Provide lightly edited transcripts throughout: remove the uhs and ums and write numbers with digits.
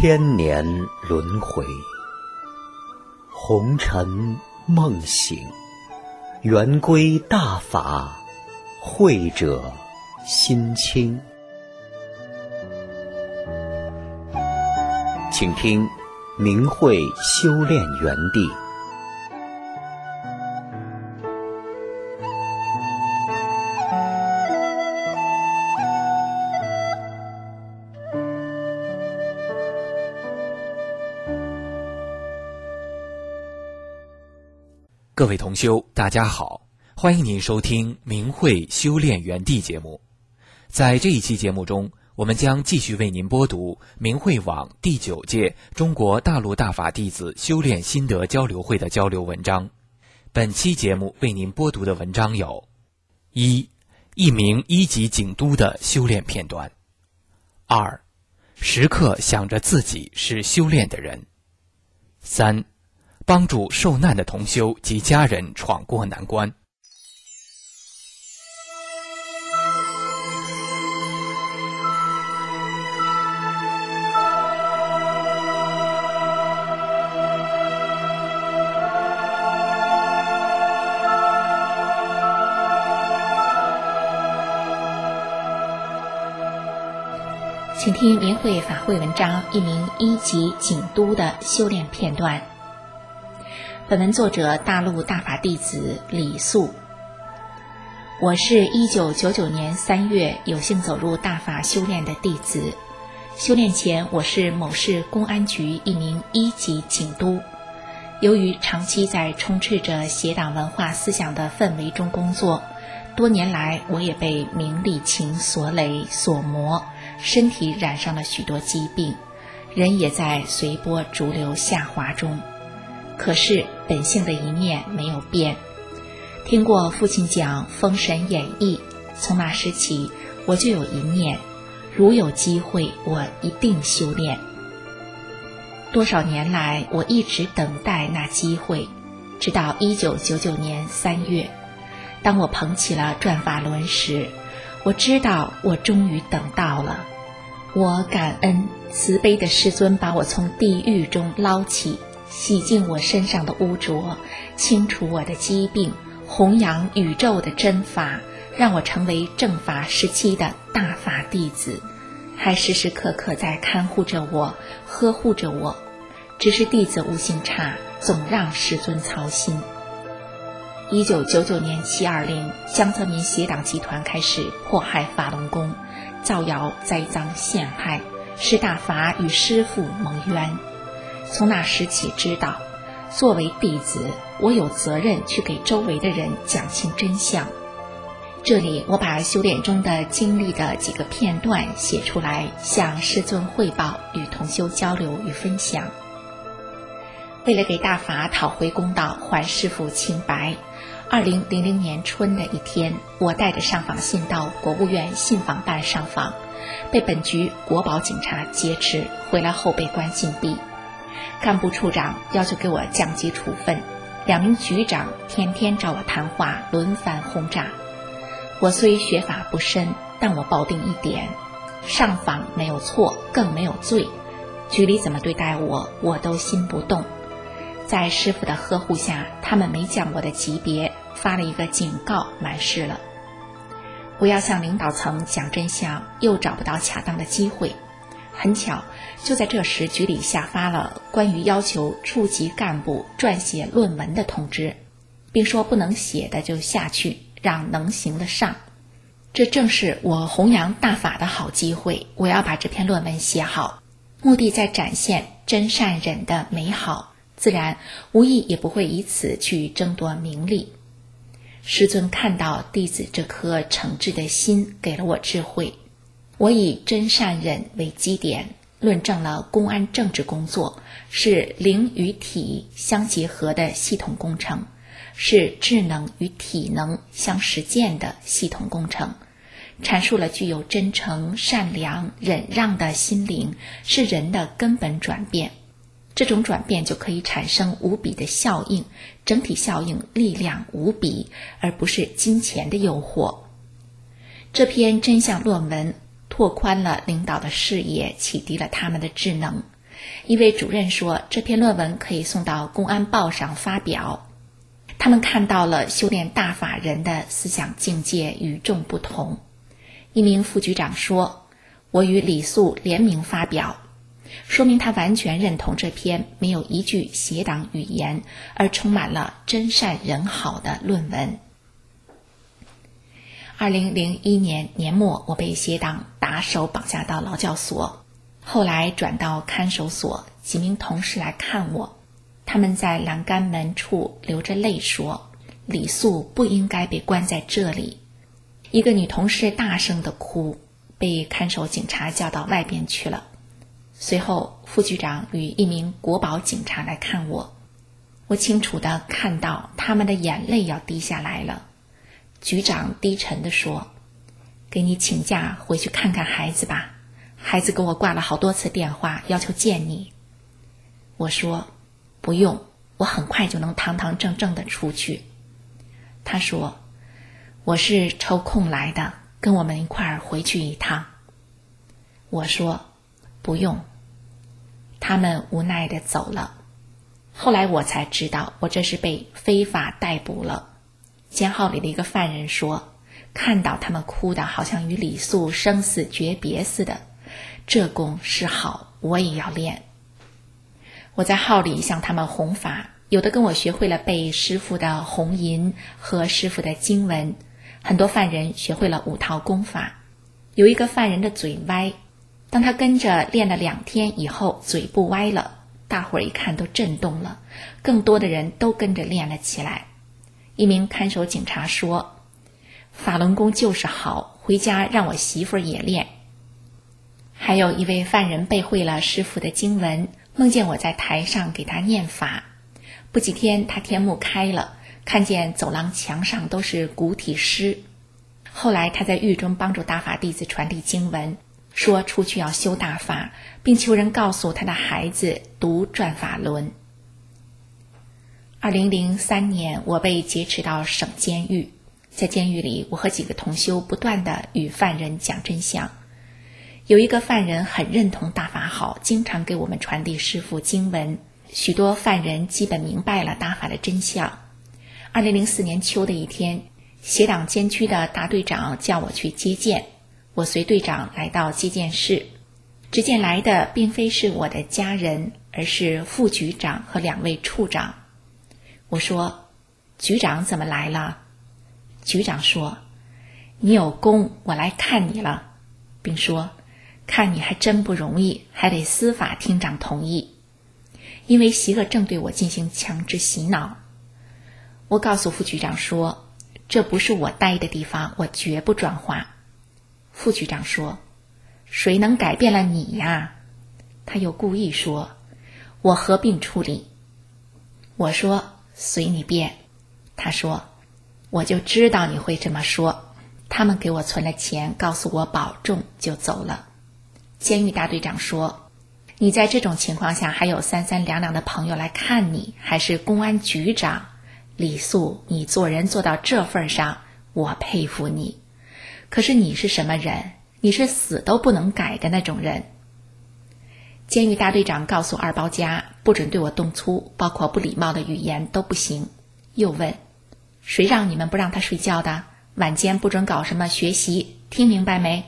千年轮回，红尘梦醒，圆归大法，慧者心清。请听明慧修炼园地。 各位同修，大家好，欢迎您收听明慧修炼园地节目。在这一期节目中，我们将继续为您播读明慧网第9届中国大陆大法弟子修炼心得交流会的交流文章。本期节目为您播读的文章有：一名1级警督的修炼片段；二，时刻想着自己是修炼的人；三，帮助受难的同修及家人闯过难关。 请听明慧法会文章：一名1级警督的修炼片段。本文作者大陆大法弟子李素。我是1999年3月有幸走入大法修炼的弟子。修炼前，我是某市公安局一名1级警督。由于长期在充斥着邪党文化思想的氛围中工作，多年来我也被名利情所累所磨，身体染上了许多疾病，人也在随波逐流下滑中。可是本性的一面没有变。听过父亲讲《封神演义》，从那时起我就有一念，如有机会我一定修炼。多少年来我一直等待那机会，直到1999年3月，当我捧起了转法轮时，我知道我终于等到了。我感恩慈悲的师尊把我从地狱中捞起，洗净我身上的污浊，清除我的疾病，弘扬宇宙的真法，让我成为正法时期的大法弟子，还时时刻刻在看护着我，呵护着我。只是弟子悟性差，总让师尊操心。1999年720，江泽民邪党集团开始迫害法轮功，造谣栽赃陷害，使大法与师父蒙冤。从那时起知道，作为弟子，我有责任去给周围的人讲清真相。这里我把修炼中的经历的几个片段写出来，向师尊汇报，与同修交流与分享。为了给大法讨回公道，还师父清白，2000年春的一天，我带着上访信到国务院信访办上访，被本局国保警察劫持，回来后被关禁闭。干部处长要求给我降级处分，2名局长天天找我谈话，轮番轰炸。我虽学法不深，但我抱定一点，上访没有错，更没有罪，局里怎么对待我，我都心不动。在师父的呵护下，他们没降我的级别，发了一个警告，完事了。我要向领导层讲真相，又找不到恰当的机会。很巧，就在这时，局里下发了关于要求处级干部撰写论文的通知，并说不能写的就下去，让能行的上。这正是我弘扬大法的好机会，我要把这篇论文写好，目的在展现真善忍的美好，自然无疑也不会以此去争夺名利。师尊看到弟子这颗诚挚的心，给了我智慧。我以真善忍为基点，论证了公安政治工作是灵与体相结合的系统工程，是智能与体能相实践的系统工程，阐述了具有真诚、善良、忍让的心灵是人的根本转变。这种转变就可以产生无比的效应，整体效应力量无比，而不是金钱的诱惑。这篇真相论文拓宽了领导的视野，启迪了他们的智能。 一位主任说这篇论文可以送到公安报上发表。他们看到了修炼大法人的思想境界与众不同。一名副局长说，我与李素联名发表，说明他完全认同这篇没有一句邪党语言而充满了真善人好的论文。2001年年末，我被邪党打手绑架到劳教所，后来转到看守所，几名同事来看我，他们在栏杆门处流着泪说，李素不应该被关在这里。一个女同事大声地哭，被看守警察叫到外边去了。随后副局长与一名国保警察来看我，我清楚地看到他们的眼泪要滴下来了。局长低沉地说，给你请假回去看看孩子吧，孩子给我挂了好多次电话要求见你。我说不用，我很快就能堂堂正正地出去。他说，我是抽空来的，跟我们一块儿回去一趟。我说不用。他们无奈地走了。后来我才知道，我这是被非法逮捕了。监号里的一个犯人说，看到他们哭得好像与李素生死诀别似的，这功是好，我也要练。我在号里向他们弘法，有的跟我学会了背师父的红吟和师父的经文，很多犯人学会了5套功法。有一个犯人的嘴歪，当他跟着练了2天以后，嘴不歪了，大伙儿一看都震动了，更多的人都跟着练了起来。一名看守警察说，法轮功就是好，回家让我媳妇儿也练。还有一位犯人背会了师父的经文，梦见我在台上给他念法。不几天他天目开了，看见走廊墙上都是古体诗。后来他在狱中帮助大法弟子传递经文，说出去要修大法，并求人告诉他的孩子读转法轮。2003年，我被劫持到省监狱，在监狱里，我和几个同修不断地与犯人讲真相。有一个犯人很认同大法好，经常给我们传递师父经文，许多犯人基本明白了大法的真相。2004年秋的一天，邪党监区的大队长叫我去接见，我随队长来到接见室，只见来的并非是我的家人，而是副局长和2位处长。我说，局长怎么来了？局长说，你有功，我来看你了，并说，看你还真不容易，还得司法厅长同意，因为习个正对我进行强制洗脑。我告诉副局长说，这不是我待的地方，我绝不转化。副局长说，谁能改变了你呀？他又故意说，我合并处理。我说，随你便。他说，我就知道你会这么说。他们给我存了钱，告诉我保重，就走了。监狱大队长说，你在这种情况下还有3三2两的朋友来看你，还是公安局长，李素，你做人做到这份上，我佩服你。可是你是什么人？你是死都不能改的那种人。监狱大队长告诉2包家，不准对我动粗，包括不礼貌的语言都不行。又问，谁让你们不让他睡觉的？晚间不准搞什么学习，听明白没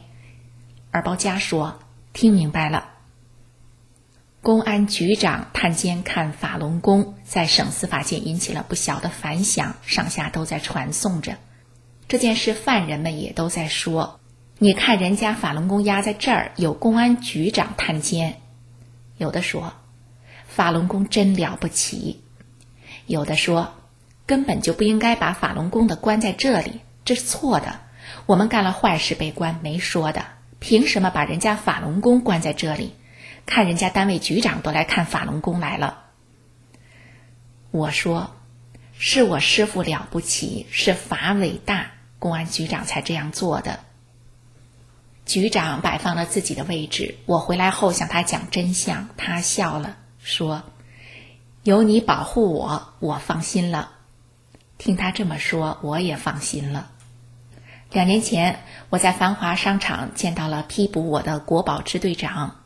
？2包家说，听明白了。公安局长探监看法轮功，在省司法界引起了不小的反响，上下都在传颂着。这件事犯人们也都在说，你看人家法轮功压在这儿，有公安局长探监。有的说，法轮功真了不起。有的说，根本就不应该把法轮功的关在这里，这是错的。我们干了坏事被关没说的，凭什么把人家法轮功关在这里？看人家单位局长都来看法轮功来了。我说，是我师父了不起，是法伟大，公安局长才这样做的。局长摆放了自己的位置，我回来后向他讲真相，他笑了，说，有你保护我，我放心了。听他这么说，我也放心了。2年前，我在繁华商场见到了批捕我的国保支队长，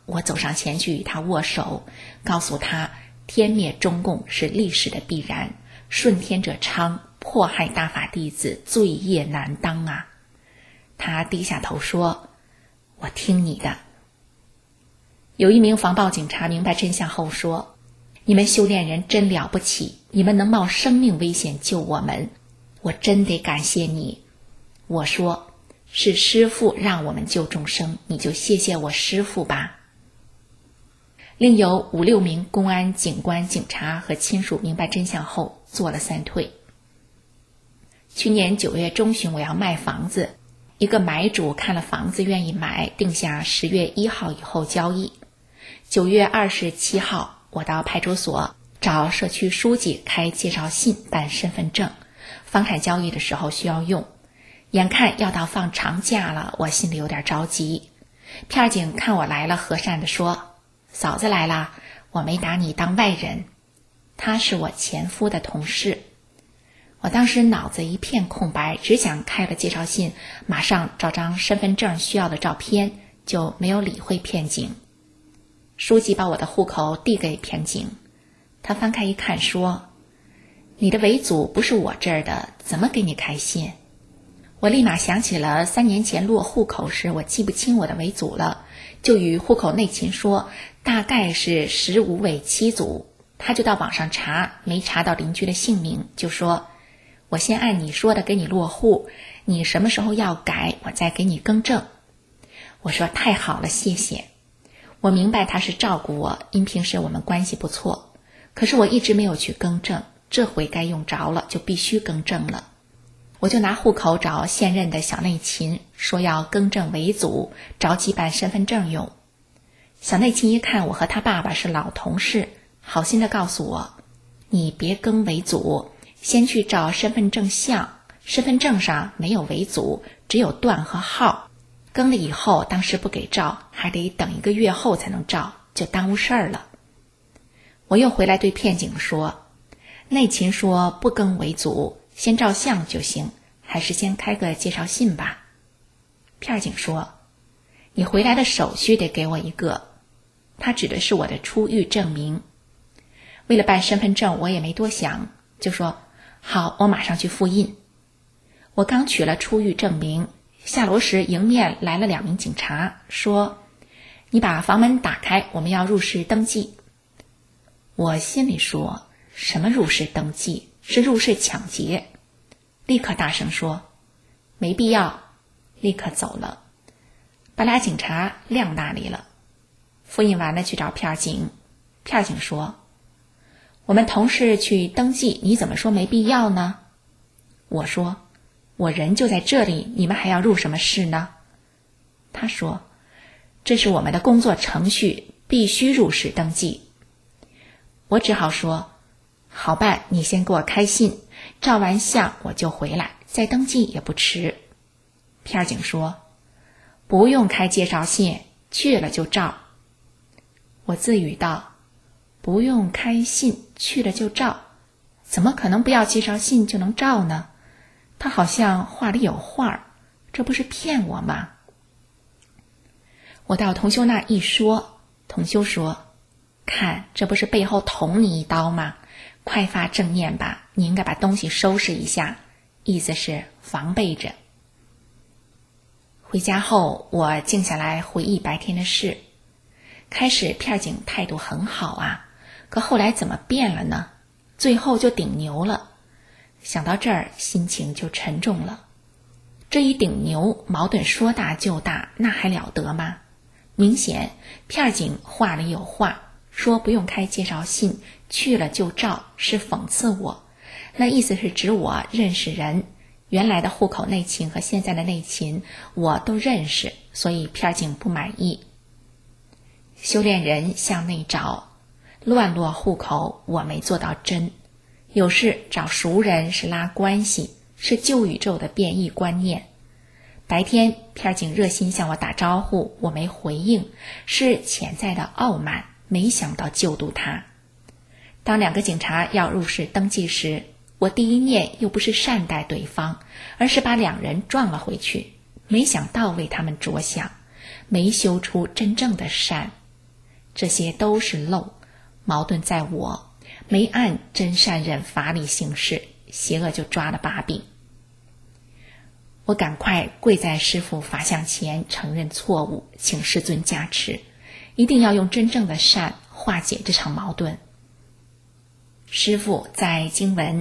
我走上前去与他握手，告诉他天灭中共是历史的必然，顺天者昌，迫害大法弟子，罪业难当啊。他低下头说，我听你的。有一名防暴警察明白真相后说，你们修炼人真了不起，你们能冒生命危险救我们，我真得感谢你。我说，是师父让我们救众生，你就谢谢我师父吧。另有5、6名公安、警官、警察和亲属明白真相后做了散退。去年9月中旬，我要卖房子，一个买主看了房子愿意买，定下10月1号以后交易。9月27号，我到派出所找社区书记开介绍信办身份证，房产交易的时候需要用。眼看要到放长假了，我心里有点着急。片警看我来了，和善地说，嫂子来了，我没打你当外人。他是我前夫的同事。我当时脑子一片空白，只想开了介绍信，马上找张身份证需要的照片，就没有理会片警。书记把我的户口递给片警，他翻开一看说，你的伪祖不是我这儿的，怎么给你开信？我立马想起了3年前落户口时我记不清我的伪祖了，就与户口内勤说大概是15伪7祖。他就到网上查，没查到邻居的姓名，就说，我先按你说的给你落户，你什么时候要改我再给你更正。我说太好了，谢谢。我明白他是照顾我，因平时我们关系不错，可是我一直没有去更正，这回该用着了，就必须更正了。我就拿户口找现任的小内勤，说要更正伪祖，着急办身份证用。小内勤一看我和他爸爸是老同事，好心的告诉我，你别更伪祖，先去照身份证相，身份证上没有伪祖，只有段和号，更了以后当时不给照，还得等1个月后才能照，就耽误事儿了。我又回来对片警说，内勤说不更伪祖，先照相就行，还是先开个介绍信吧。片警说，你回来的手续得给我一个。他指的是我的出狱证明。为了办身份证，我也没多想，就说好，我马上去复印。我刚取了出狱证明，下楼时迎面来了2名警察，说，你把房门打开，我们要入室登记。我心里说，什么入室登记，是入室抢劫。立刻大声说，没必要，立刻走了，把俩警察晾那里了。复印完了去找片警，片警说，我们同事去登记，你怎么说没必要呢？我说，我人就在这里，你们还要入什么室呢？他说，这是我们的工作程序，必须入室登记。我只好说，好办，你先给我开信，照完相我就回来，再登记也不迟。片警说，不用开介绍信，去了就照。我自语道，不用开信，去了就照，怎么可能不要介绍信就能照呢？他好像话里有话，这不是骗我吗？我到同修那一说，同修说，看，这不是背后捅你一刀吗？快发正念吧，你应该把东西收拾一下，意思是防备着。回家后，我静下来回忆白天的事。开始片警态度很好啊，可后来怎么变了呢？最后就顶牛了。想到这儿，心情就沉重了。这一顶牛，矛盾说大就大，那还了得吗？明显片警话里有话，说不用开介绍信，去了就照，是讽刺我。那意思是指我认识人，原来的户口内勤和现在的内勤我都认识，所以片警不满意。修炼人向内找，乱落户口我没做到真。有事找熟人是拉关系，是旧宇宙的变异观念。白天片警热心向我打招呼，我没回应，是潜在的傲慢，没想到救度他。当2个警察要入室登记时，我第一念又不是善待对方，而是把2人撞了回去，没想到为他们着想，没修出真正的善。 这些都是漏，矛盾在我，没按真善忍法理行事，邪恶就抓了把柄。我赶快跪在师父法像前承认错误，请师尊加持，一定要用真正的善化解这场矛盾。师父在经文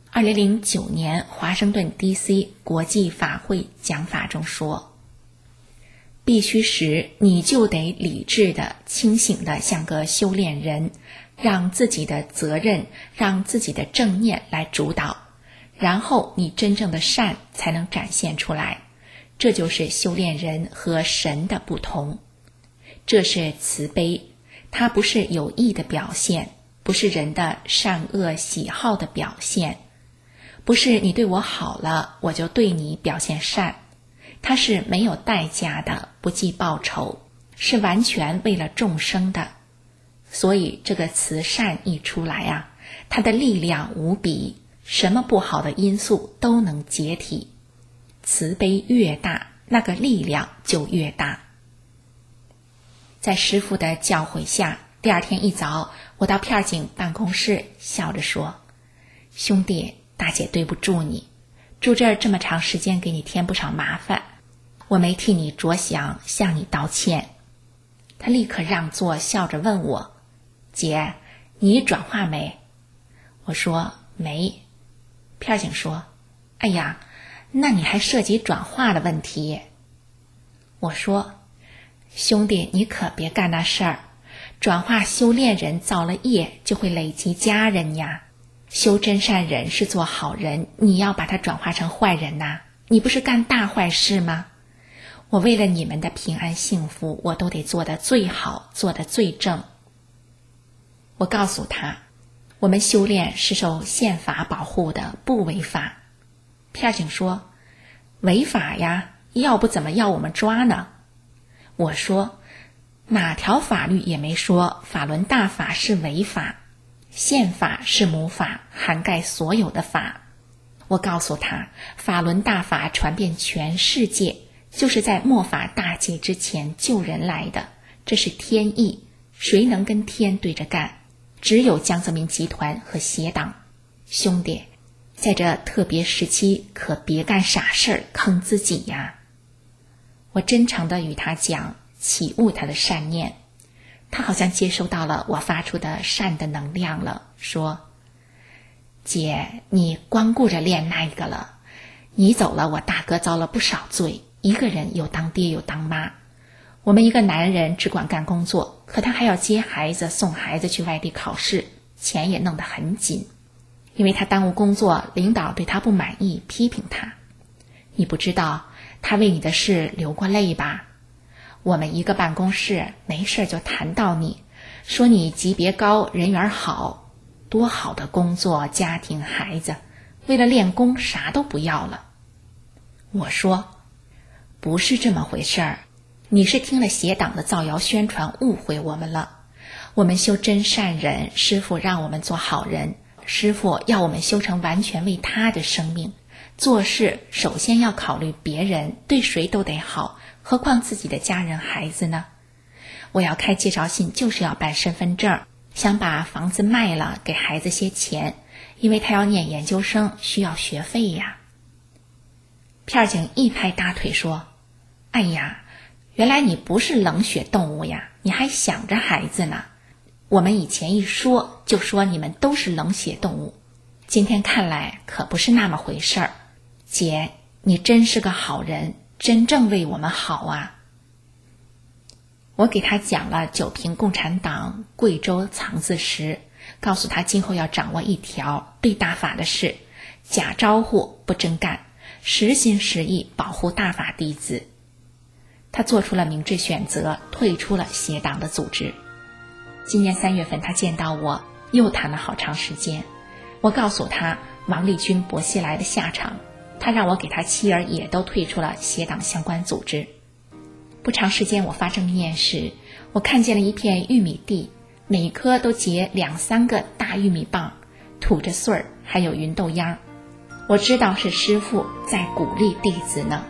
2009年华盛顿 DC 国际法会讲法中说，必须时你就得理智的、清醒的像个修炼人，让自己的责任、让自己的正念来主导，然后你真正的善才能展现出来。这就是修炼人和神的不同。这是慈悲，它不是有意的表现，不是人的善恶喜好的表现，不是你对我好了，我就对你表现善，它是没有代价的，不计报酬，是完全为了众生的。所以这个慈善一出来啊，它的力量无比，什么不好的因素都能解体。慈悲越大，那个力量就越大。在师父的教诲下，第二天一早，我到片警办公室，笑着说，兄弟，大姐对不住你，住这儿这么长时间给你添不少麻烦，我没替你着想，向你道歉。他立刻让座，笑着问我，姐，你转化没？我说没。片警说，哎呀，那你还涉及转化的问题。我说，兄弟，你可别干那事儿，转化修炼人造了业就会累积家人呀，修真善人是做好人，你要把它转化成坏人呐，你不是干大坏事吗？我为了你们的平安幸福，我都得做得最好，做得最正。我告诉他，我们修炼是受宪法保护的，不违法。片警说，违法呀，要不怎么要我们抓呢？我说，哪条法律也没说法轮大法是违法，宪法是母法，涵盖所有的法。我告诉他，法轮大法传遍全世界，就是在末法大劫之前救人来的，这是天意，谁能跟天对着干？只有江泽民集团和邪党。兄弟，在这特别时期可别干傻事儿，坑自己呀。我真诚地与他讲，启悟他的善念。他好像接收到了我发出的善的能量了，说，姐，你光顾着练那个了，你走了，我大哥遭了不少罪，一个人又当爹又当妈。我们一个男人只管干工作，可他还要接孩子，送孩子去外地考试，钱也弄得很紧。因为他耽误工作，领导对他不满意，批评他。你不知道他为你的事流过泪吧？我们一个办公室没事就谈到你，说你级别高，人缘好，多好的工作，家庭孩子，为了练功啥都不要了。我说，不是这么回事儿，你是听了邪党的造谣宣传，误会我们了。我们修真善人，师父让我们做好人，师父要我们修成完全为他的生命，做事首先要考虑别人，对谁都得好，何况自己的家人孩子呢？我要开介绍信就是要办身份证，想把房子卖了给孩子些钱，因为他要念研究生，需要学费呀。片警一拍大腿说，哎呀，原来你不是冷血动物呀，你还想着孩子呢。我们以前一说就说你们都是冷血动物，今天看来可不是那么回事儿。姐，你真是个好人，真正为我们好啊。我给他讲了九评共产党贵州藏字石，告诉他今后要掌握一条对大法的事，假招呼不真干，实心实意保护大法弟子。他做出了明智选择，退出了邪党的组织。今年3月份他见到我，又谈了好长时间。我告诉他王立军、薄熙来的下场，他让我给他妻儿也都退出了邪党相关组织。不长时间我发正面时，我看见了一片玉米地，每棵都结2、3个大玉米棒，吐着穗儿，还有芸豆秧。我知道是师父在鼓励弟子呢。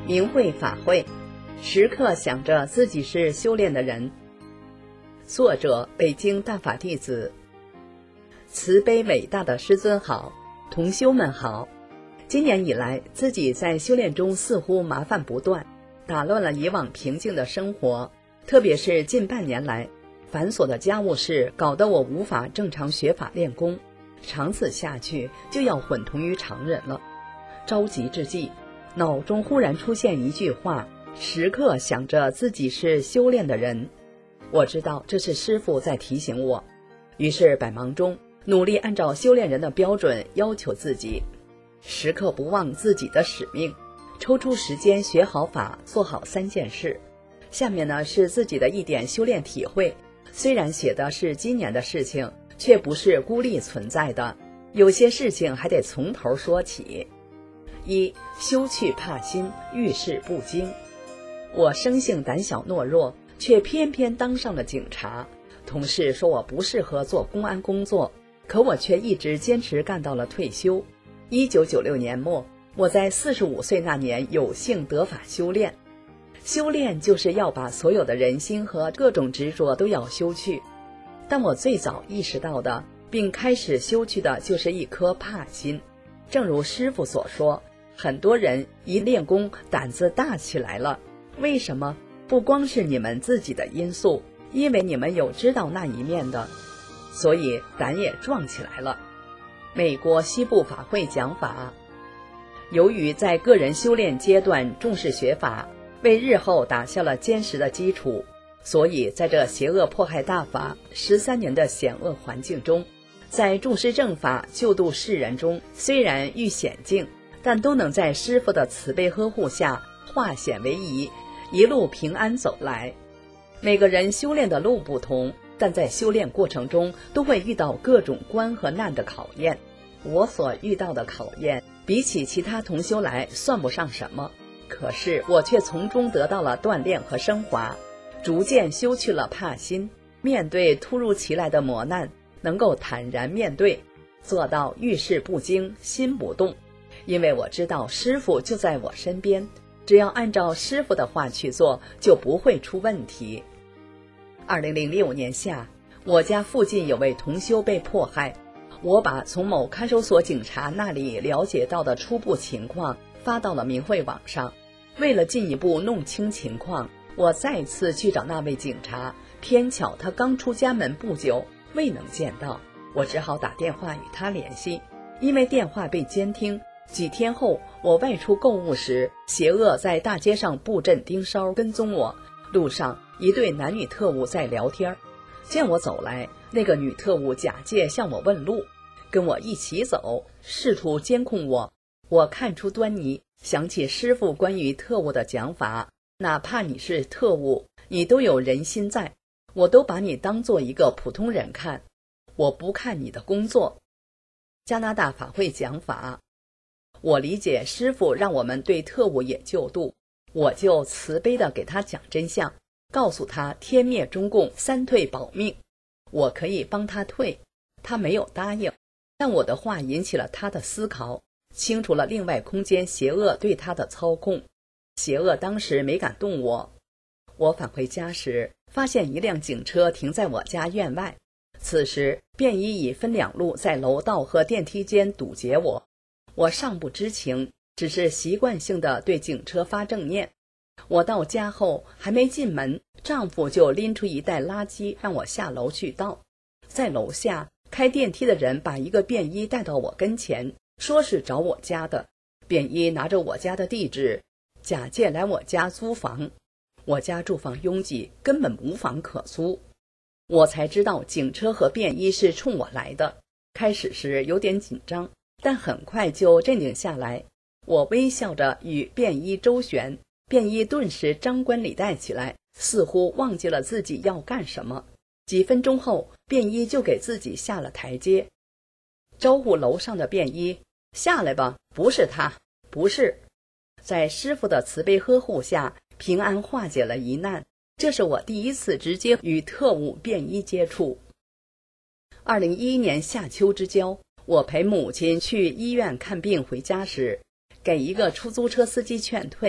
明慧法会，时刻想着自己是修炼的人。作者：北京大法弟子。慈悲伟大的师尊好，同修们好。今年以来，自己在修炼中似乎麻烦不断，打乱了以往平静的生活，特别是近半年来，繁琐的家务事搞得我无法正常学法练功，长此下去就要混同于常人了。着急之际，脑中忽然出现一句话：时刻想着自己是修炼的人。我知道这是师父在提醒我，于是百忙中努力按照修炼人的标准要求自己，时刻不忘自己的使命，抽出时间学好法，做好3件事。下面呢是自己的一点修炼体会，虽然写的是今年的事情，却不是孤立存在的，有些事情还得从头说起。1. 修去怕心，遇事不惊。我生性胆小懦弱，却偏偏当上了警察。同事说我不适合做公安工作，可我却一直坚持干到了退休。1996年末，我在45岁那年有幸得法修炼。修炼就是要把所有的人心和各种执着都要修去。但我最早意识到的，并开始修去的就是一颗怕心。正如师父所说，很多人一练功胆子大起来了，为什么？不光是你们自己的因素，因为你们有知道那一面的，所以胆也壮起来了。美国西部法会讲法，由于在个人修炼阶段重视学法，为日后打下了坚实的基础，所以在这邪恶迫害大法13年的险恶环境中，在重视正法救度世人中，虽然遇险境，但都能在师父的慈悲呵护下化险为夷，一路平安走来。每个人修炼的路不同，但在修炼过程中都会遇到各种关和难的考验。我所遇到的考验比起其他同修来算不上什么，可是我却从中得到了锻炼和升华，逐渐修去了怕心，面对突如其来的磨难能够坦然面对，做到遇事不惊，心不动。因为我知道师父就在我身边，只要按照师父的话去做，就不会出问题。2006年夏，我家附近有位同修被迫害，我把从某看守所警察那里了解到的初步情况发到了明慧网上。为了进一步弄清情况，我再次去找那位警察，偏巧他刚出家门不久，未能见到，我只好打电话与他联系。因为电话被监听，几天后我外出购物时，邪恶在大街上布阵盯梢跟踪我，路上一对男女特务在聊天，见我走来，那个女特务假借向我问路，跟我一起走，试图监控我。我看出端倪，想起师父关于特务的讲法，哪怕你是特务，你都有人心在，我都把你当做一个普通人看，我不看你的工作。加拿大法会讲法，我理解师父让我们对特务也救度，我就慈悲地给他讲真相，告诉他天灭中共3退保命，我可以帮他退。他没有答应，但我的话引起了他的思考，清除了另外空间邪恶对他的操控。邪恶当时没敢动我。我返回家时，发现一辆警车停在我家院外，此时便衣已分2路在楼道和电梯间堵截我。我尚不知情，只是习惯性地对警车发正念。我到家后还没进门，丈夫就拎出一袋垃圾让我下楼去倒。在楼下，开电梯的人把一个便衣带到我跟前，说是找我家的。便衣拿着我家的地址，假借来我家租房。我家住房拥挤，根本无房可租。我才知道警车和便衣是冲我来的。开始时有点紧张，但很快就镇定下来。我微笑着与便衣周旋，便衣顿时张冠李戴起来，似乎忘记了自己要干什么。几分钟后，便衣就给自己下了台阶，招呼楼上的便衣：“下来吧，不是他，不是。”在师父的慈悲呵护下，平安化解了疑难。这是我第一次直接与特务便衣接触。2011年夏秋之交，我陪母亲去医院看病回家时，给一个出租车司机劝退，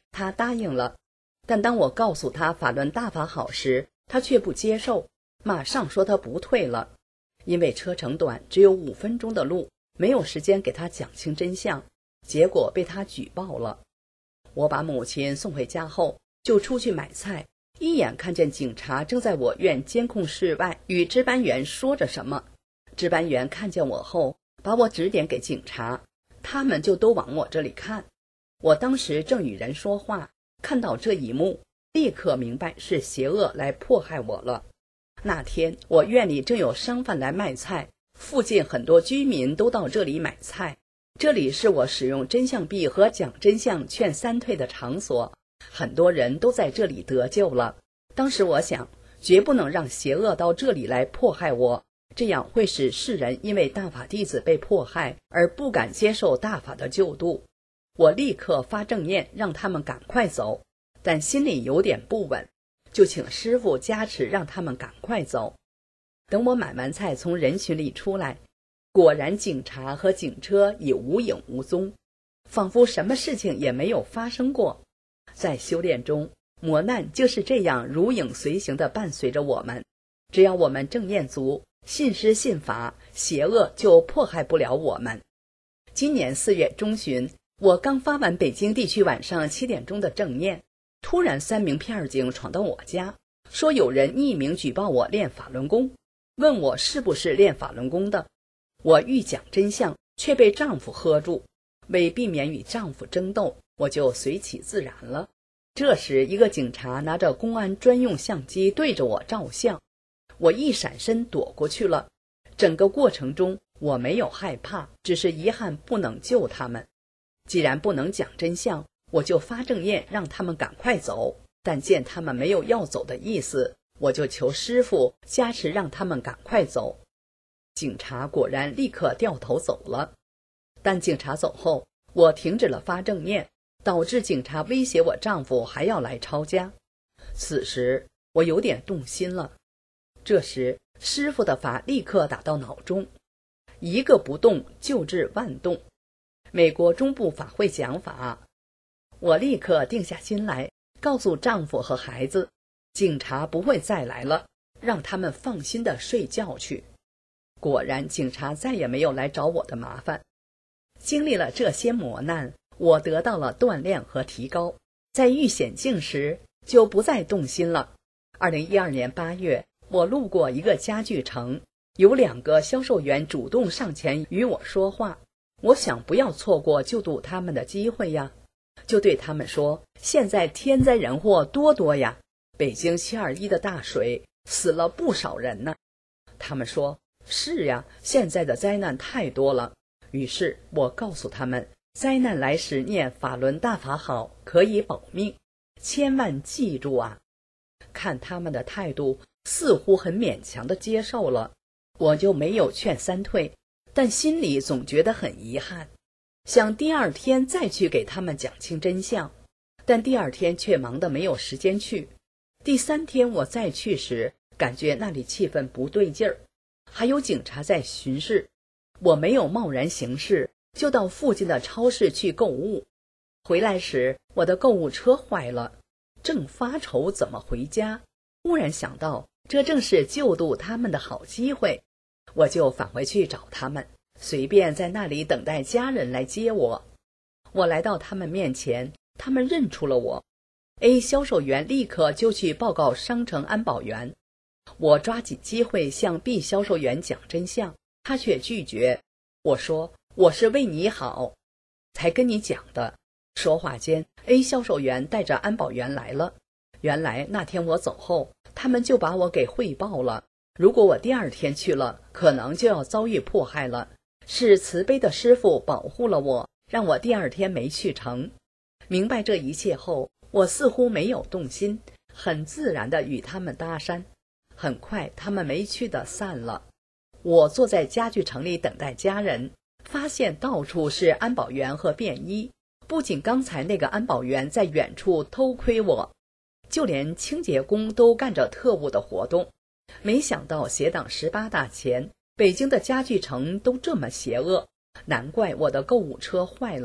他答应了。但当我告诉他法轮大法好时，他却不接受，马上说他不退了，因为车程短，只有5分钟的路，没有时间给他讲清真相，结果被他举报了。我把母亲送回家后，就出去买菜，一眼看见警察正在我院监控室外与值班员说着什么。值班员看见我后，把我指点给警察，他们就都往我这里看。我当时正与人说话，看到这一幕，立刻明白是邪恶来迫害我了。那天我院里正有商贩来卖菜，附近很多居民都到这里买菜，这里是我使用真相币和讲真相劝三退的场所，很多人都在这里得救了。当时我想，绝不能让邪恶到这里来迫害我，这样会使世人因为大法弟子被迫害而不敢接受大法的救度。我立刻发正念让他们赶快走，但心里有点不稳，就请师父加持让他们赶快走。等我买完菜从人群里出来，果然警察和警车已无影无踪，仿佛什么事情也没有发生过。在修炼中，磨难就是这样如影随形地伴随着我们，只要我们正念足，信师信法，邪恶就迫害不了我们。今年4月中旬，我刚发完北京地区晚上7点钟的正念，突然3名片警闯到我家，说有人匿名举报我练法轮功，问我是不是练法轮功的。我欲讲真相，却被丈夫喝住，为避免与丈夫争斗，我就随其自然了。这时一个警察拿着公安专用相机对着我照相，我一闪身躲过去了。整个过程中我没有害怕，只是遗憾不能救他们。既然不能讲真相，我就发正念让他们赶快走，但见他们没有要走的意思，我就求师父加持让他们赶快走。警察果然立刻掉头走了，但警察走后，我停止了发正念，导致警察威胁我丈夫还要来抄家。此时我有点动心了。这时师父的法立刻打到脑中，一个不动就治万动，美国中部法会讲法。我立刻定下心来，告诉丈夫和孩子，警察不会再来了，让他们放心地睡觉去。果然警察再也没有来找我的麻烦。经历了这些磨难，我得到了锻炼和提高，在遇险境时就不再动心了。2012年8月，我路过一个家具城，有2个销售员主动上前与我说话，我想不要错过救度他们的机会呀，就对他们说，现在天灾人祸多呀，北京721的大水死了不少人呢。他们说，是呀，现在的灾难太多了。于是我告诉他们，灾难来时念法轮大法好，可以保命，千万记住啊。看他们的态度似乎很勉强地接受了，我就没有劝三退，但心里总觉得很遗憾，想第2天再去给他们讲清真相，但第2天却忙得没有时间去。第3天我再去时，感觉那里气氛不对劲儿，还有警察在巡视，我没有贸然行事，就到附近的超市去购物。回来时，我的购物车坏了，正发愁怎么回家，忽然想到这正是救度他们的好机会，我就返回去找他们，随便在那里等待家人来接我。我来到他们面前，他们认出了我。A 销售员立刻就去报告商城安保员。我抓紧机会向 B 销售员讲真相，他却拒绝。我说，我是为你好，才跟你讲的。说话间， A 销售员带着安保员来了。原来那天我走后，他们就把我给汇报了，如果我第2天去了，可能就要遭遇迫害了。是慈悲的师父保护了我，让我第2天没去成。明白这一切后，我似乎没有动心，很自然地与他们搭讪。很快他们没去的散了。我坐在家具城里等待家人，发现到处是安保员和便衣，不仅刚才那个安保员在远处偷窥我，就连清洁工都干着特务的活动。没想到邪党18大前，北京的家具城都这么邪恶，难怪我的购物车坏了，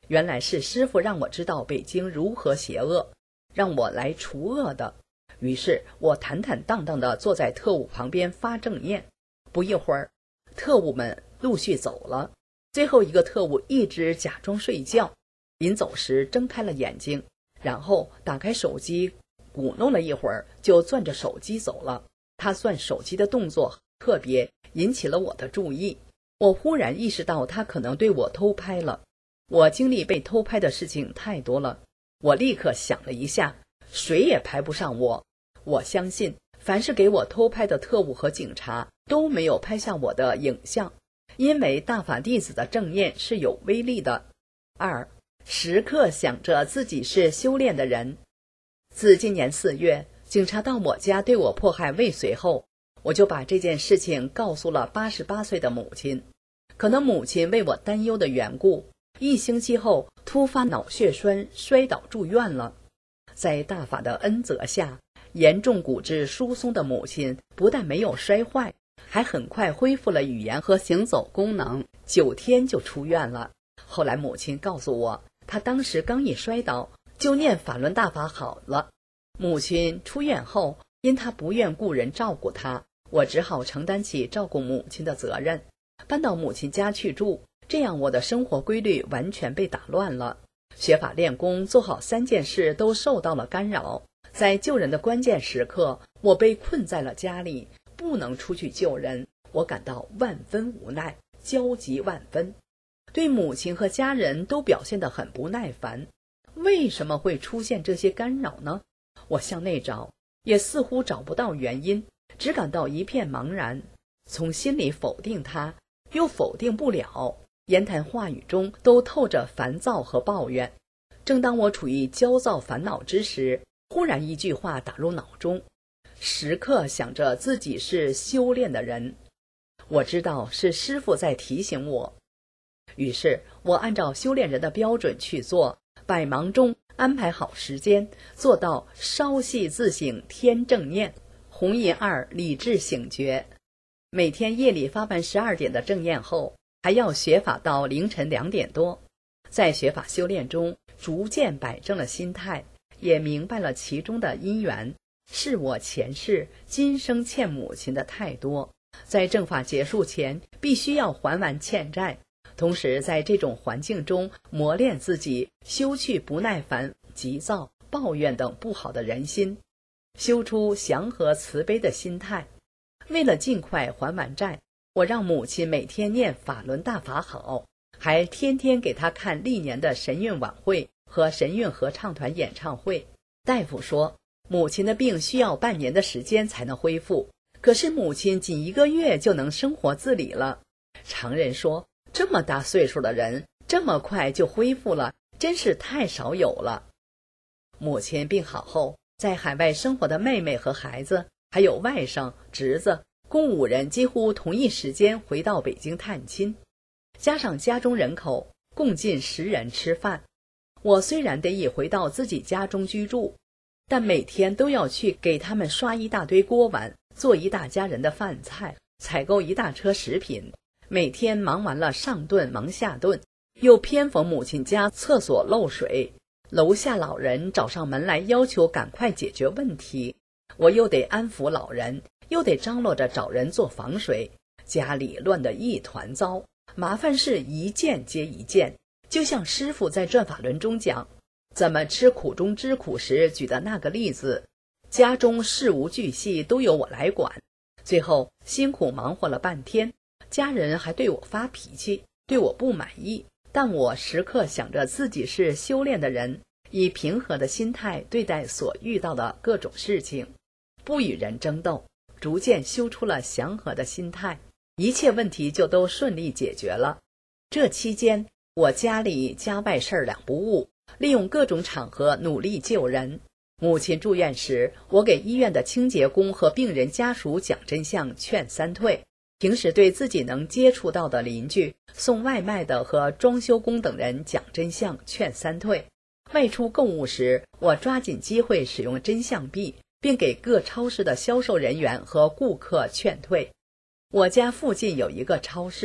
原来是师父让我知道北京如何邪恶，让我来除恶的。于是我坦坦荡荡地坐在特务旁边发正念。不一会儿，特务们陆续走了，最后一个特务一直假装睡觉，临走时睁开了眼睛，然后打开手机鼓弄了一会儿，就攥着手机走了。他攥手机的动作特别引起了我的注意，我忽然意识到他可能对我偷拍了。我经历被偷拍的事情太多了，我立刻想了一下，谁也拍不上我。我相信凡是给我偷拍的特务和警察都没有拍下我的影像，因为大法弟子的正念是有威力的。2. 时刻想着自己是修炼的人。自今年4月，警察到我家对我迫害未遂后，我就把这件事情告诉了88岁的母亲。可能母亲为我担忧的缘故，1星期后突发脑血栓摔倒住院了。在大法的恩泽下，严重骨质疏松的母亲不但没有摔坏，还很快恢复了语言和行走功能，9天就出院了。后来母亲告诉我，她当时刚一摔倒就念法轮大法好了。母亲出院后，因她不愿故人照顾她，我只好承担起照顾母亲的责任，搬到母亲家去住，这样我的生活规律完全被打乱了。学法练功做好3件事都受到了干扰，在救人的关键时刻，我被困在了家里，不能出去救人，我感到万分无奈，焦急万分，对母亲和家人都表现得很不耐烦。为什么会出现这些干扰呢？我向内找，也似乎找不到原因，只感到一片茫然，从心里否定它，又否定不了，言谈话语中都透着烦躁和抱怨。正当我处于焦躁烦恼之时，忽然一句话打入脑中：时刻想着自己是修炼的人。我知道是师父在提醒我，于是我按照修炼人的标准去做，百忙中安排好时间，做到稍息自省天正念，红银2理智醒觉。每天夜里发完12点的正念后，还要学法到凌晨2点多。在学法修炼中，逐渐摆正了心态，也明白了其中的因缘，是我前世今生欠母亲的太多，在正法结束前必须要还完欠债，同时在这种环境中磨练自己，修去不耐烦、急躁、抱怨等不好的人心，修出祥和慈悲的心态。为了尽快还完债，我让母亲每天念法轮大法好，还天天给她看历年的神韵晚会和神韵合唱团演唱会。大夫说母亲的病需要半年的时间才能恢复，可是母亲仅1个月就能生活自理了。常人说这么大岁数的人这么快就恢复了，真是太少有了。母亲病好后，在海外生活的妹妹和孩子，还有外甥、侄子，共5人几乎同一时间回到北京探亲，加上家中人口，共近10人吃饭。我虽然得以回到自己家中居住，但每天都要去给他们刷一大堆锅碗，做一大家人的饭菜，采购一大车食品。每天忙完了上顿忙下顿，又偏逢母亲家厕所漏水，楼下老人找上门来要求赶快解决问题，我又得安抚老人，又得张罗着找人做防水，家里乱得一团糟，麻烦事一件接一件。就像师父在转法轮中讲怎么吃苦中知苦时举的那个例子，家中事无巨细都由我来管，最后辛苦忙活了半天，家人还对我发脾气，对我不满意，但我时刻想着自己是修炼的人，以平和的心态对待所遇到的各种事情，不与人争斗，逐渐修出了祥和的心态，一切问题就都顺利解决了。这期间我家里家外事儿2不误，利用各种场合努力救人。母亲住院时，我给医院的清洁工和病人家属讲真相，劝3退。平时对自己能接触到的邻居、送外卖的和装修工等人讲真相，劝3退。外出购物时，我抓紧机会使用真相币，并给各超市的销售人员和顾客劝退。我家附近有一个超市，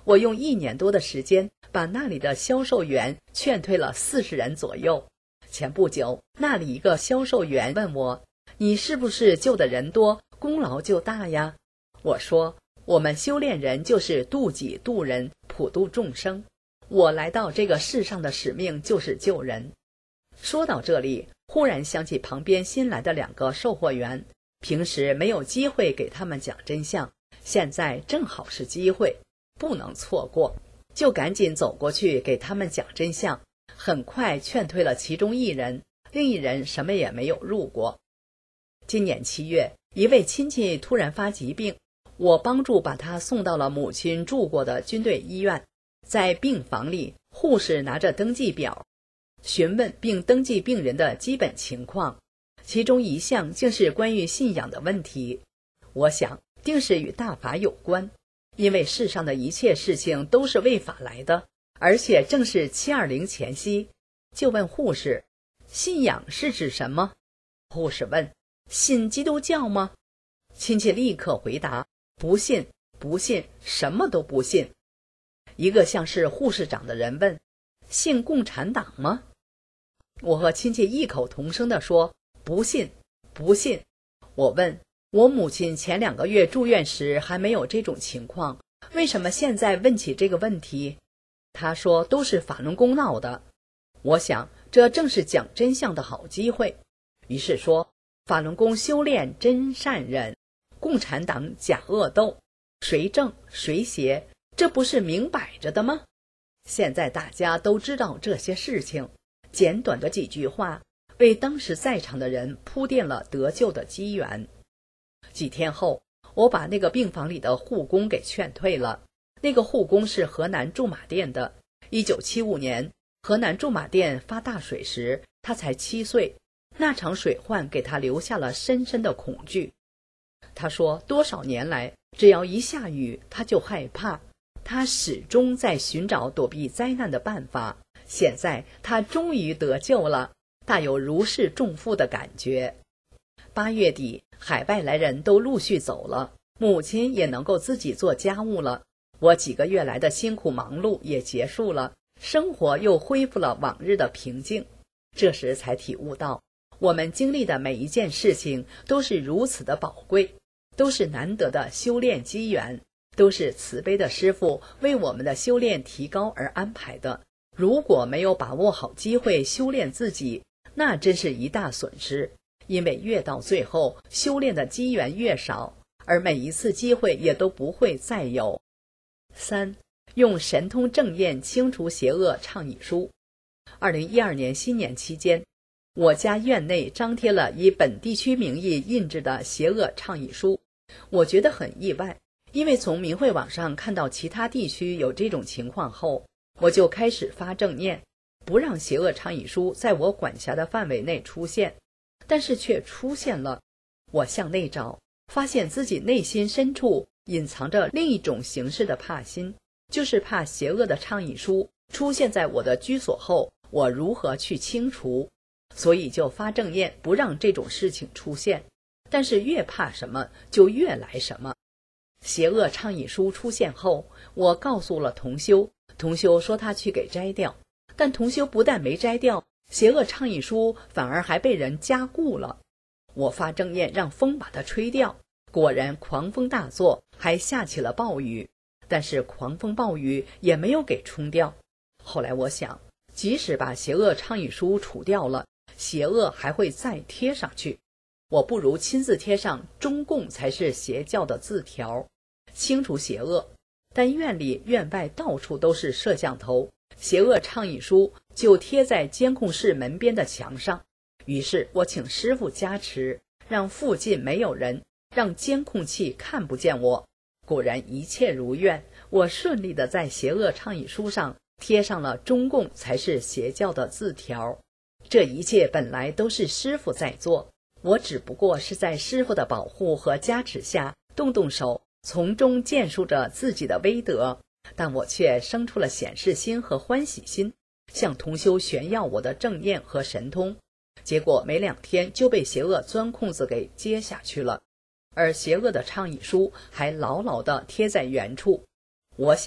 我用1年多的时间把那里的销售员劝退了40人左右。前不久，那里一个销售员问我，你是不是救的人多，功劳就大呀？我说，我们修炼人就是度己度人，普度众生。我来到这个世上的使命就是救人。说到这里，忽然想起旁边新来的2个售货员，平时没有机会给他们讲真相，现在正好是机会，不能错过，就赶紧走过去给他们讲真相。很快劝退了其中1人，另1人什么也没有入过。今年7月，一位亲戚突然发疾病，我帮助把他送到了母亲住过的军队医院。在病房里，护士拿着登记表，询问并登记病人的基本情况，其中一项竟是关于信仰的问题。我想，定是与大法有关，因为世上的一切事情都是为法来的，而且正是720前夕。就问护士，信仰是指什么？护士问，信基督教吗？亲戚立刻回答，不信，不信，什么都不信。一个像是护士长的人问，信共产党吗？我和亲戚异口同声地说，不信，不信。我问，我母亲前2个月住院时还没有这种情况，为什么现在问起这个问题？他说，都是法轮功闹的。我想，这正是讲真相的好机会。于是说，法轮功修炼真善忍，共产党假恶斗，谁正谁邪，这不是明摆着的吗？现在大家都知道这些事情，简短的几句话为当时在场的人铺垫了得救的机缘。几天后，我把那个病房里的护工给劝退了。那个护工是河南驻马店的。1975年，河南驻马店发大水时，他才7岁。那场水患给他留下了深深的恐惧。他说，多少年来，只要一下雨，他就害怕。他始终在寻找躲避灾难的办法。现在他终于得救了，大有如释重负的感觉。8月底，海外来人都陆续走了，母亲也能够自己做家务了。我几个月来的辛苦忙碌也结束了，生活又恢复了往日的平静。这时才体悟到，我们经历的每一件事情都是如此的宝贵，都是难得的修炼机缘，都是慈悲的师父为我们的修炼提高而安排的。如果没有把握好机会修炼自己，那真是一大损失，因为越到最后，修炼的机缘越少，而每一次机会也都不会再有。3. 用神通正验清除邪恶倡议书。2012年新年期间，我家院内张贴了以本地区名义印制的邪恶倡议书。我觉得很意外，因为从明慧网上看到其他地区有这种情况后，我就开始发正念，不让邪恶倡议书在我管辖的范围内出现，但是却出现了。我向内找，发现自己内心深处隐藏着另一种形式的怕心，就是怕邪恶的倡议书出现在我的居所后，我如何去清除，所以就发正念，不让这种事情出现。但是越怕什么，就越来什么。邪恶倡议书出现后，我告诉了同修，同修说他去给摘掉，但同修不但没摘掉，邪恶倡议书反而还被人加固了。我发正念让风把它吹掉，果然狂风大作，还下起了暴雨，但是狂风暴雨也没有给冲掉。后来我想，即使把邪恶倡议书除掉了，邪恶还会再贴上去，我不如亲自贴上中共才是邪教的字条，清除邪恶。但院里院外到处都是摄像头，邪恶倡议书就贴在监控室门边的墙上。于是我请师父加持，让附近没有人，让监控器看不见我。果然一切如愿，我顺利地在邪恶倡议书上贴上了中共才是邪教的字条。这一切本来都是师父在做，我只不过是在师父的保护和加持下动动手，从中见述着自己的威德，但我却生出了显示心和欢喜心，向同修炫耀我的正念和神通。结果没2天就被邪恶钻空子给接下去了，而邪恶的倡议书还牢牢地贴在原处。我想，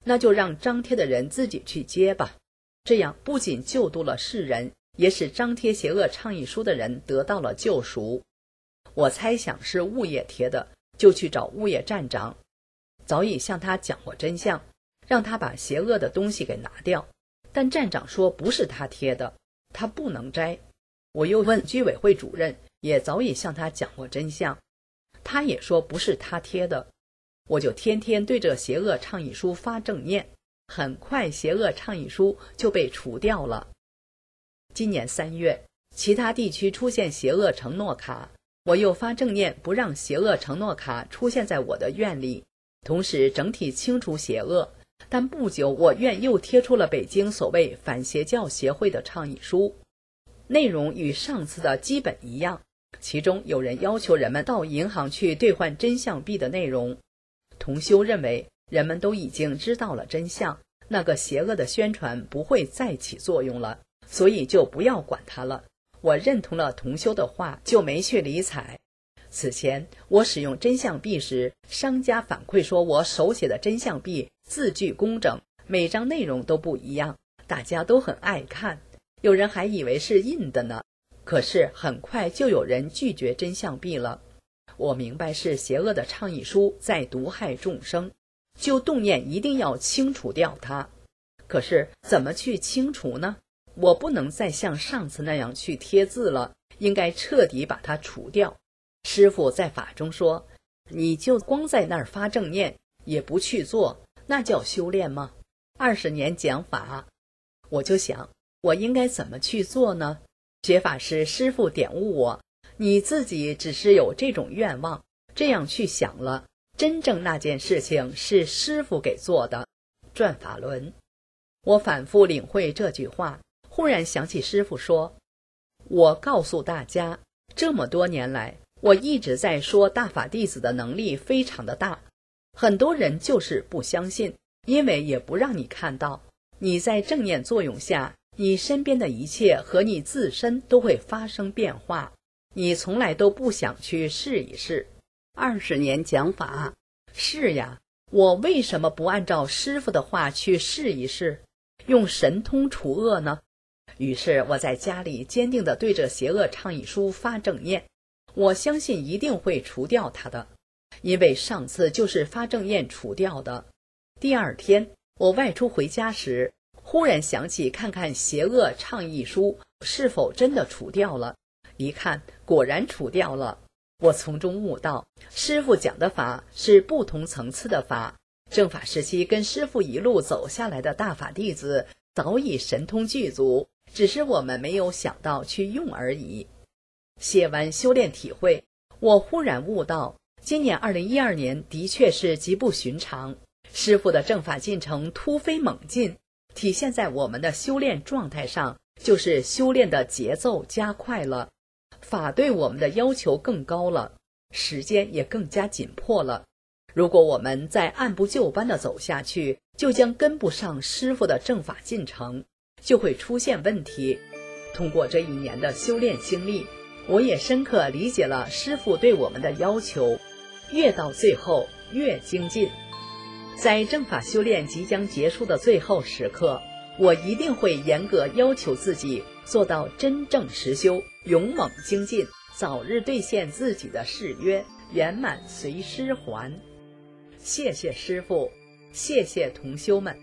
那就让张贴的人自己去接吧。这样不仅救度了世人，也使张贴邪恶倡议书的人得到了救赎。我猜想是物业贴的，就去找物业站长，早已向他讲过真相，让他把邪恶的东西给拿掉。但站长说不是他贴的，他不能摘。我又问居委会主任，也早已向他讲过真相，他也说不是他贴的。我就天天对着邪恶倡议书发正念，很快邪恶倡议书就被除掉了。今年3月，其他地区出现邪恶承诺卡，我又发正念不让邪恶承诺卡出现在我的院里，同时整体清除邪恶。但不久，我院又贴出了北京所谓反邪教协会的倡议书，内容与上次的基本一样，其中有人要求人们到银行去兑换真相币的内容。同修认为人们都已经知道了真相，那个邪恶的宣传不会再起作用了，所以就不要管它了。我认同了同修的话，就没去理睬。此前我使用真相币时，商家反馈说我手写的真相币字句工整，每张内容都不一样，大家都很爱看，有人还以为是印的呢。可是很快就有人拒绝真相币了。我明白是邪恶的倡议书在毒害众生，就动念一定要清除掉它。可是怎么去清除呢？我不能再像上次那样去贴字了，应该彻底把它除掉。师父在法中说，你就光在那儿发正念，也不去做，那叫修炼吗？20年讲法，我就想，我应该怎么去做呢？觉法师师父点悟我，你自己只是有这种愿望，这样去想了，真正那件事情是师父给做的。转法轮，我反复领会这句话，忽然想起师父说，我告诉大家，这么多年来，我一直在说大法弟子的能力非常的大，很多人就是不相信，因为也不让你看到。你在正念作用下，你身边的一切和你自身都会发生变化，你从来都不想去试一试。20年讲法，是呀，我为什么不按照师父的话去试一试，用神通除恶呢？于是我在家里坚定地对着邪恶倡议书发正念，我相信一定会除掉它的，因为上次就是发正念除掉的。第2天我外出回家时，忽然想起看看邪恶倡议书是否真的除掉了，一看果然除掉了。我从中悟到，师父讲的法是不同层次的法，正法时期跟师父一路走下来的大法弟子早已神通具足，只是我们没有想到去用而已。写完修炼体会，我忽然悟到，今年2012年的确是极不寻常，师父的正法进程突飞猛进，体现在我们的修炼状态上，就是修炼的节奏加快了，法对我们的要求更高了，时间也更加紧迫了。如果我们再按部就班地走下去，就将跟不上师父的正法进程，就会出现问题。通过这1年的修炼经历，我也深刻理解了师父对我们的要求，越到最后越精进。在正法修炼即将结束的最后时刻，我一定会严格要求自己，做到真正实修，勇猛精进，早日兑现自己的誓约，圆满随师还。谢谢师父，谢谢同修们。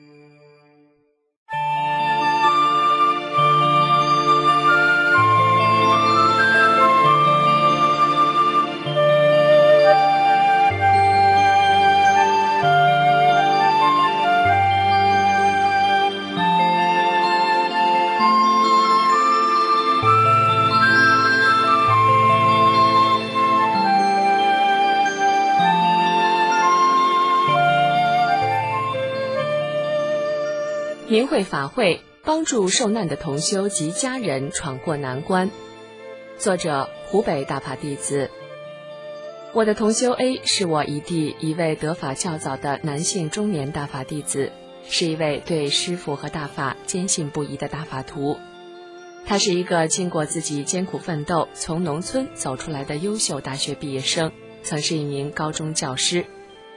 明慧法会帮助受难的同修及家人闯过难关。作者：湖北大法弟子。我的同修 A 是我姨弟一位得法较早的男性中年大法弟子，是一位对师父和大法坚信不疑的大法徒。他是一个经过自己艰苦奋斗从农村走出来的优秀大学毕业生，曾是一名高中教师。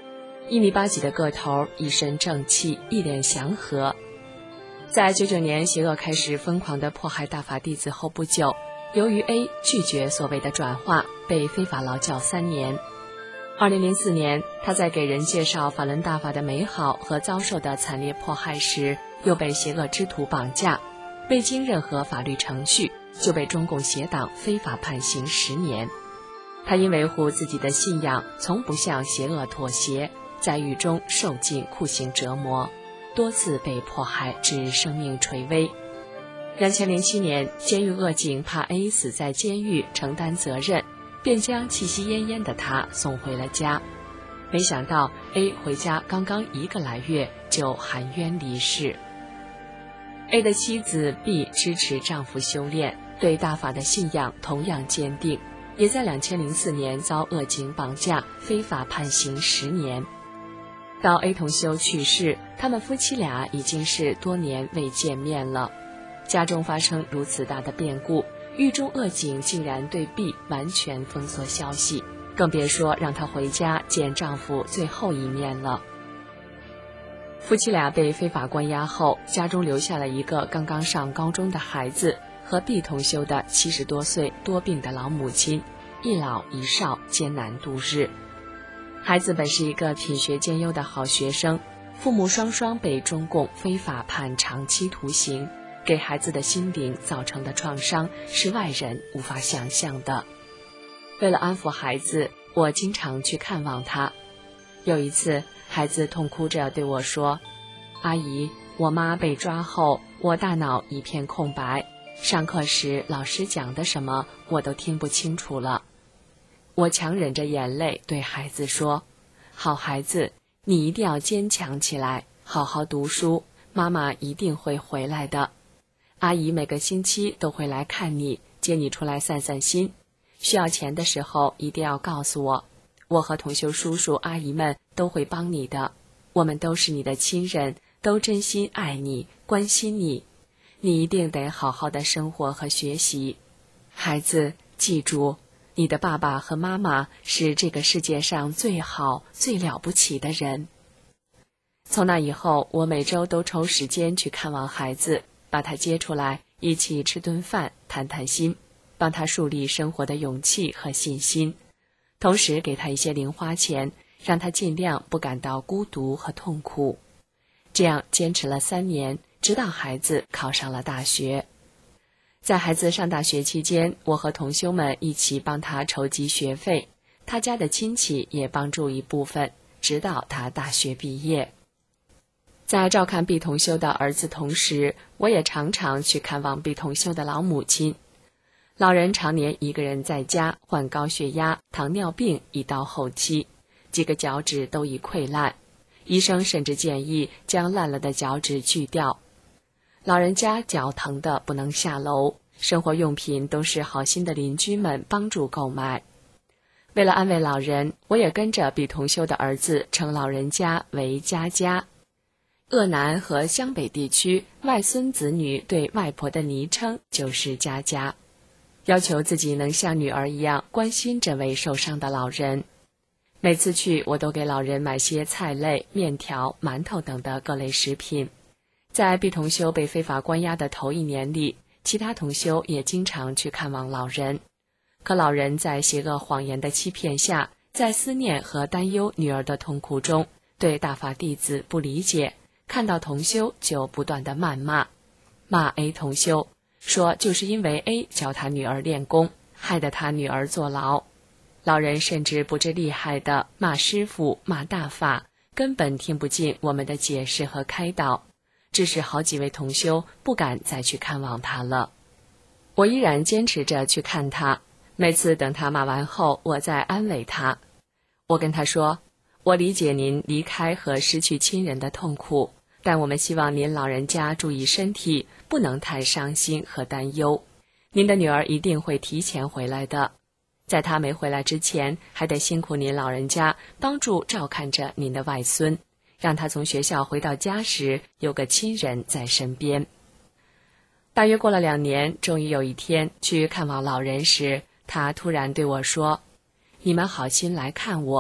1.8米几的个头，一身正气，一脸祥和。在99年邪恶开始疯狂地迫害大法弟子后不久，由于 A 拒绝所谓的转化，被非法劳教3年。2004年，他在给人介绍法轮大法的美好和遭受的惨烈迫害时，又被邪恶之徒绑架，未经任何法律程序就被中共邪党非法判刑10年。他因维护自己的信仰，从不向邪恶妥协，在狱中受尽酷刑折磨，多次被迫害致生命垂危。2007年，监狱恶警怕 A 死在监狱承担责任，便将气息奄奄的他送回了家。没想到 A 回家刚刚1个来月就含冤离世。A 的妻子 B 支持丈夫修炼，对大法的信仰同样坚定，也在2004年遭恶警绑架，非法判刑10年。到 A 同修去世，他们夫妻俩已经是多年未见面了。家中发生如此大的变故，狱中恶警竟然对 B 完全封锁消息，更别说让她回家见丈夫最后一面了。夫妻俩被非法关押后，家中留下了一个刚刚上高中的孩子和 B 同修的70多岁多病的老母亲，一老一少艰难度日。孩子本是一个品学兼优的好学生，父母双双被中共非法判长期徒刑，给孩子的心灵造成的创伤是外人无法想象的。为了安抚孩子，我经常去看望他。有一次，孩子痛哭着对我说：“阿姨，我妈被抓后，我大脑一片空白，上课时老师讲的什么我都听不清楚了。”我强忍着眼泪对孩子说：“好孩子，你一定要坚强起来，好好读书，妈妈一定会回来的。阿姨每个星期都会来看你，接你出来散散心。需要钱的时候一定要告诉我，我和同修叔叔阿姨们都会帮你的。我们都是你的亲人，都真心爱你，关心你。你一定得好好的生活和学习。孩子，记住，你的爸爸和妈妈是这个世界上最好、最了不起的人。”从那以后，我每周都抽时间去看望孩子，把他接出来，一起吃顿饭，谈谈心，帮他树立生活的勇气和信心，同时给他一些零花钱，让他尽量不感到孤独和痛苦。这样坚持了3年，直到孩子考上了大学。在孩子上大学期间，我和同修们一起帮他筹集学费，他家的亲戚也帮助一部分，直到他大学毕业。在照看 B 同修的儿子同时，我也常常去看望 B 同修的老母亲。老人常年一个人在家，患高血压、糖尿病已到后期，几个脚趾都已溃烂，医生甚至建议将烂了的脚趾锯掉。老人家脚疼得不能下楼，生活用品都是好心的邻居们帮助购买。为了安慰老人，我也跟着 B 同修的儿子称老人家为家家。鄂南和湘北地区外孙子女对外婆的昵称就是家家，要求自己能像女儿一样关心这位受伤的老人。每次去，我都给老人买些菜类、面条、馒头等的各类食品。在 B 同修被非法关押的头1年里，其他同修也经常去看望老人。可老人在邪恶谎言的欺骗下，在思念和担忧女儿的痛苦中，对大法弟子不理解，看到同修就不断的谩骂 A 同修，说就是因为 A 教他女儿练功，害得他女儿坐牢。老人甚至不知厉害的骂师父、骂大法，根本听不进我们的解释和开导，致使好几位同修不敢再去看望他了。我依然坚持着去看他，每次等他骂完后，我再安慰他。我跟他说，我理解您离开和失去亲人的痛苦，但我们希望您老人家注意身体，不能太伤心和担忧。您的女儿一定会提前回来的，在她没回来之前，还得辛苦您老人家帮助照看着您的外孙，让他从学校回到家时有个亲人在身边。大约过了2年，终于有一天去看望老人时，他突然对我说：“你们好心来看我，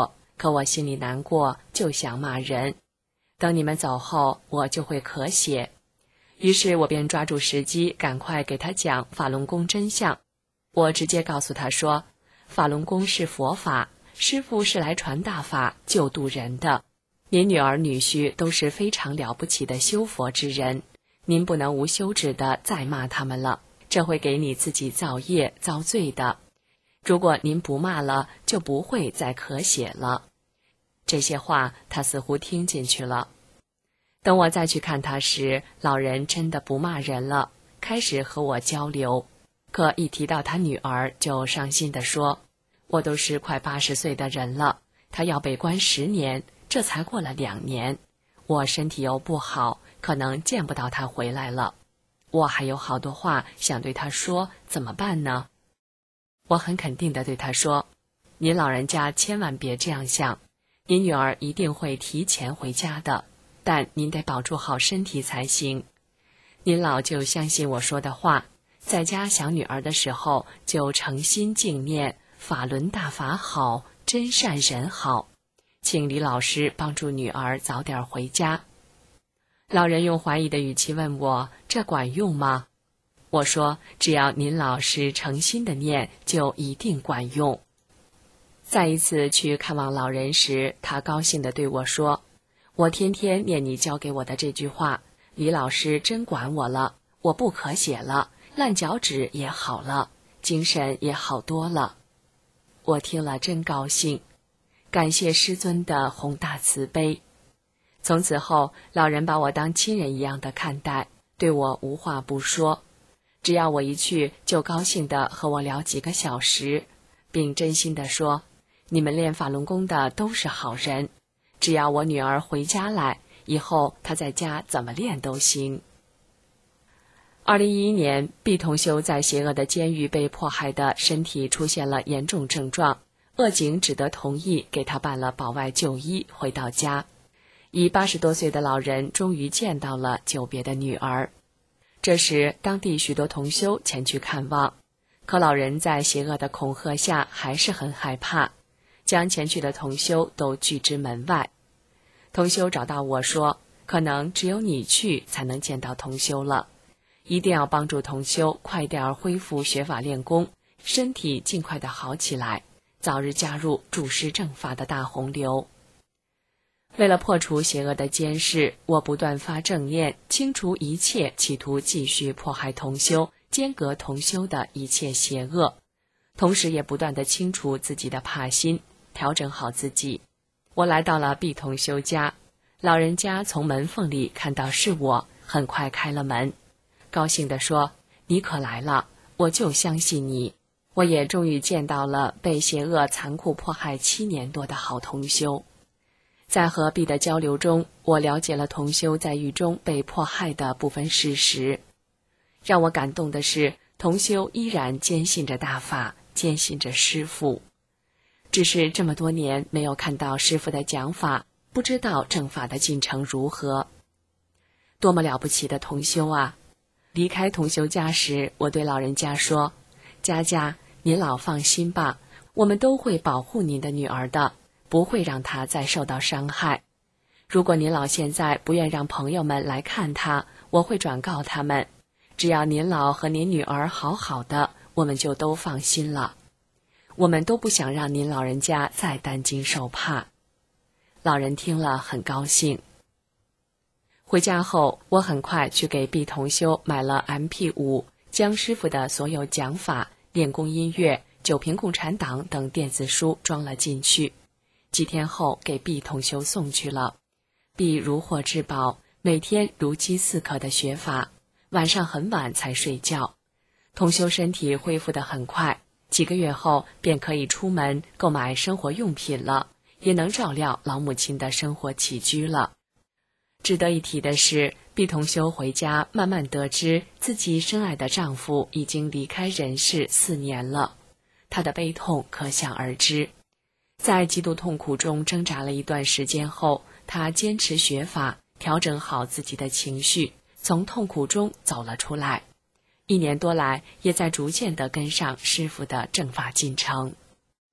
可我心里难过，就想骂人。等你们走后，我就会咳血。于是我便抓住时机，赶快给他讲法轮功真相。我直接告诉他说，法轮功是佛法，师父是来传大法、救度人的。您女儿女婿都是非常了不起的修佛之人，您不能无休止的再骂他们了，这会给你自己造业遭罪的。如果您不骂了，就不会再咳血了。这些话他似乎听进去了。等我再去看他时，老人真的不骂人了，开始和我交流。可一提到他女儿，就伤心地说，我都是快80岁的人了，他要被关10年，这才过了2年，我身体又不好，可能见不到他回来了。我还有好多话想对他说，怎么办呢？我很肯定地对他说，您老人家千万别这样想，您女儿一定会提前回家的，但您得保住好身体才行。您老就相信我说的话，在家想女儿的时候，就诚心敬念法轮大法好，真善人好，请李老师帮助女儿早点回家。老人用怀疑的语气问我，这管用吗？我说，只要您老师诚心的念，就一定管用。再一次去看望老人时，他高兴地对我说，我天天念你教给我的这句话，李老师真管我了，我不咳血了，烂脚趾也好了，精神也好多了。我听了真高兴，感谢师尊的宏大慈悲。从此后，老人把我当亲人一样的看待，对我无话不说，只要我一去，就高兴地和我聊几个小时，并真心地说，你们练法轮功的都是好人，只要我女儿回家来，以后她在家怎么练都行。2011年，毕同修在邪恶的监狱被迫害的身体出现了严重症状，恶警只得同意给他办了保外就医，回到家。已80多岁的老人终于见到了久别的女儿。这时，当地许多同修前去看望，可老人在邪恶的恐吓下还是很害怕，将前去的同修都拒之门外。同修找到我说，可能只有你去才能见到同修了，一定要帮助同修快点恢复学法练功，身体尽快的好起来，早日加入助师正法的大洪流。为了破除邪恶的监视，我不断发正念，清除一切企图继续迫害同修、间隔同修的一切邪恶，同时也不断地清除自己的怕心，调整好自己。我来到了毕同修家，老人家从门缝里看到是我，很快开了门，高兴地说，你可来了，我就相信你。我也终于见到了被邪恶残酷迫害7年多的好同修。在和毕的交流中，我了解了同修在狱中被迫害的部分事实。让我感动的是，同修依然坚信着大法，坚信着师父。只是这么多年没有看到师父的讲法，不知道正法的进程如何。多么了不起的同修啊！离开同修家时，我对老人家说，家家，您老放心吧，我们都会保护您的女儿的，不会让她再受到伤害。如果您老现在不愿让朋友们来看她，我会转告他们，只要您老和您女儿好好的，我们就都放心了。我们都不想让您老人家再担惊受怕。老人听了很高兴。回家后，我很快去给毕同修买了 MP5， 将师父的所有讲法、练功音乐、九评共产党等电子书装了进去。几天后给毕同修送去了。毕如获至宝，每天如饥似渴的学法，晚上很晚才睡觉。同修身体恢复得很快，几个月后便可以出门购买生活用品了，也能照料老母亲的生活起居了。值得一提的是，毕同修回家慢慢得知自己深爱的丈夫已经离开人世4年了，她的悲痛可想而知。在极度痛苦中挣扎了一段时间后，她坚持学法，调整好自己的情绪，从痛苦中走了出来。1年多来，也在逐渐地跟上师父的正法进程。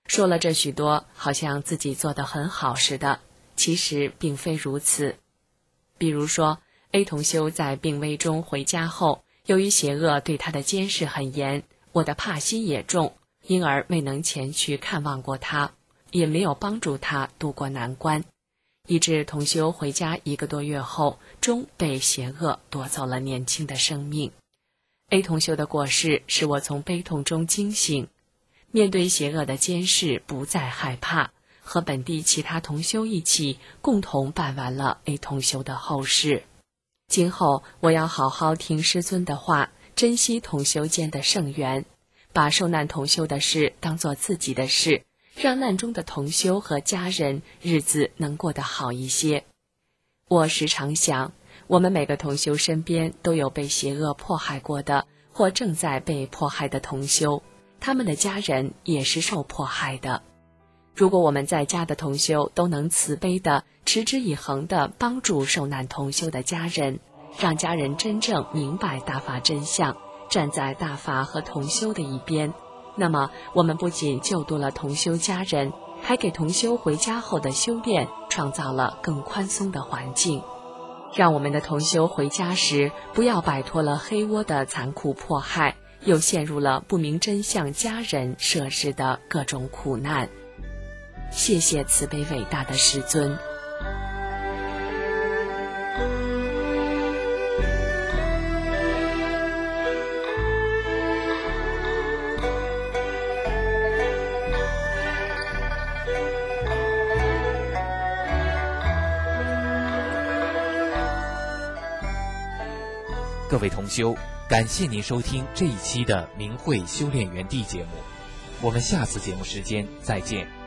说了这许多，好像自己做得很好似的，其实并非如此。比如说 A 同修在病危中回家后，由于邪恶对他的监视很严，我的怕心也重，因而未能前去看望过他，也没有帮助他渡过难关，以致同修回家1个多月后，终被邪恶夺走了年轻的生命。A 同修的过世使我从悲痛中惊醒，面对邪恶的监视不再害怕，和本地其他同修一起共同办完了 A 同修的后事。今后我要好好听师尊的话，珍惜同修间的圣缘，把受难同修的事当作自己的事，让难中的同修和家人日子能过得好一些。我时常想，我们每个同修身边都有被邪恶迫害过的，或正在被迫害的同修，他们的家人也是受迫害的。如果我们在家的同修都能慈悲的、持之以恒的帮助受难同修的家人，让家人真正明白大法真相，站在大法和同修的一边，那么我们不仅救度了同修家人，还给同修回家后的修炼创造了更宽松的环境。让我们的同修回家时，不要摆脱了黑窝的残酷迫害，又陷入了不明真相家人设置的各种苦难。谢谢慈悲伟大的师尊。 各位同修，感谢您收听这一期的明慧修炼园地节目，我们下次节目时间再见。